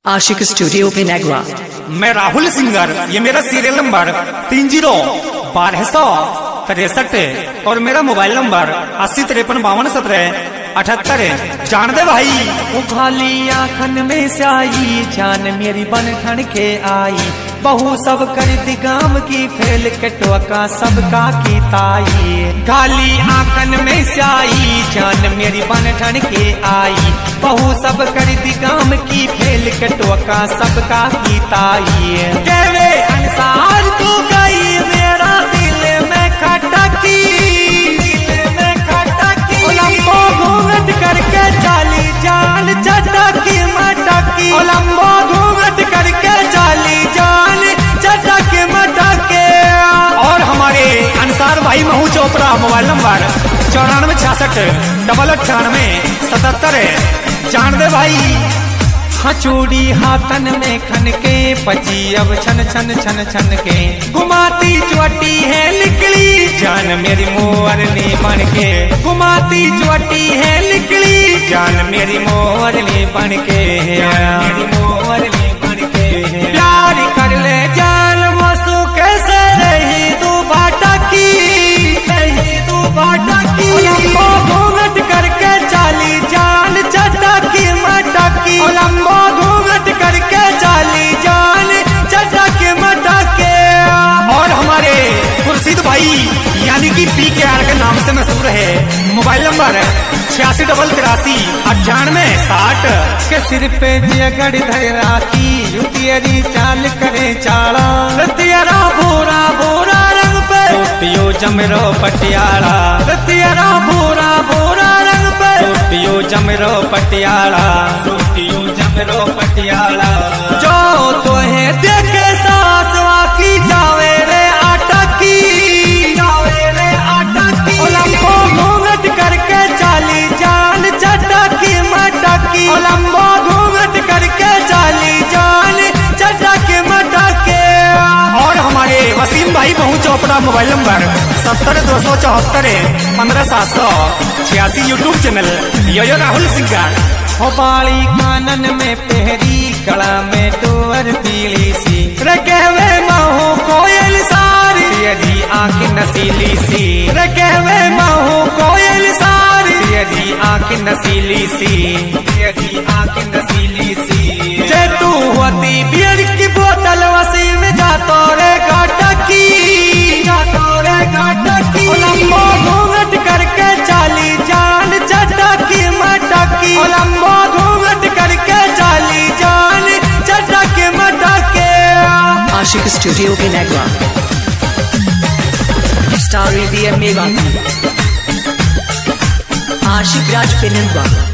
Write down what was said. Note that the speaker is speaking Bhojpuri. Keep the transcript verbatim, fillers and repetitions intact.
आशिक स्टूडियो पे नगवा। मैं राहुल सिंगर, ये मेरा सीरियल नंबर तीन जीरो बारह सौ तिरसठ और मेरा मोबाइल नंबर अस्सी तिरपन बावन सत्रह अठहत्तर है। जान दे भाई उखाली आखन में स्याई जान मेरी बन ठन के आई बहु सब कर दिगाम की फेल कटोका सबका की ताई खाली आखन में स्याई जान मेरी बन ठन के आई बहु सब कर दिगाम की फेल कटोका सबका की ताई कहवे अनुसार तू गई मेरा दिल में खटकी दिल में खटकी लंबो घूंघट करके चाली जान चटकी मटकी लंबो घूंघट करके चाली जान चटकी मटके। और हमारे अंसार भाई महू चोपड़ा मोबाइल नंबर चौरानवे छियासठ डबल अट्ठानवे सतहत्तर है। जान दे भाई हचूड़ी हाथन में खन के पची अब छन छन छन छन के घुमाती चुअटी है निकली जान मेरी मोरनी बन के घुमाती चुअटी है निकली जान मेरी मोरनी बन के मेरी मोरनी बन के प्यार कर ले जान मसू कैसे रही तू बाटकी रही तू बाटकी घूंघट करके चाली जान चटकी मटकी लंबो घूंघट करके चाली जान चटकी मटके। और हमारे खुर्शीद भाई यानी कि पी के आर के नाम से मशहूर है। मोबाइल नंबर छियासी डबल तिरासी अट्ठानवे साठ के सिर पे जगड़ धर राखी युतियरी चाल करे चाला रतियरा भूरा भूरा रंग पे सूटियो जमरो पटियाला रतियरा भूरा भूरा रंग पे सूटियो जमरो पटियाला सूटियो जमरो पटियाला जो तो है देखे सास वाकी जावे रे आटकी जावे रे आटकी लंबो घूंघट करके चाली जान चटकी मटकी लंबो घूंघट करके चाली जान चटकी मटके। और हमारे वसीम भाई महू चोपड़ा मोबाइल नंबर सत्तर दो सौ चौहत्तर पंद्रह सात सौ छियासी यूट्यूब चैनल यो यो राहुल सिंगर। हो बाली कानन में पहरी कड़ा में टोर पीली सी रखवे महू कोयल सारी यदि आँख नसीली सी रखवे महू कोयल सारी यदि आँख नसीली सी यदि आँख नसीली सी जे तू होती बियर की बोतल वसी में जातो रे घाटकी जातो रे घाटकी लंबो घूंघट करके चाली जान चटकी मटकी लंबो घूंघट करके चाली जान चटकी मटके। आशिक स्टूडियो पे नगवा। स्टार मेगा आशिक राज पे नगवा।